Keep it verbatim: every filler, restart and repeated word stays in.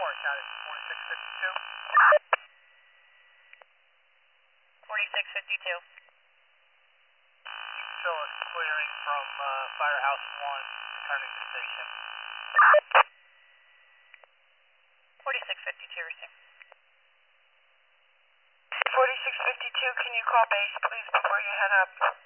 four, got it, forty-six fifty-two. forty-six fifty-two. You can show us clearing from uh, Firehouse one, returning to station. forty-six fifty-two, receive. forty-six fifty-two, can you call base, please, before you head up?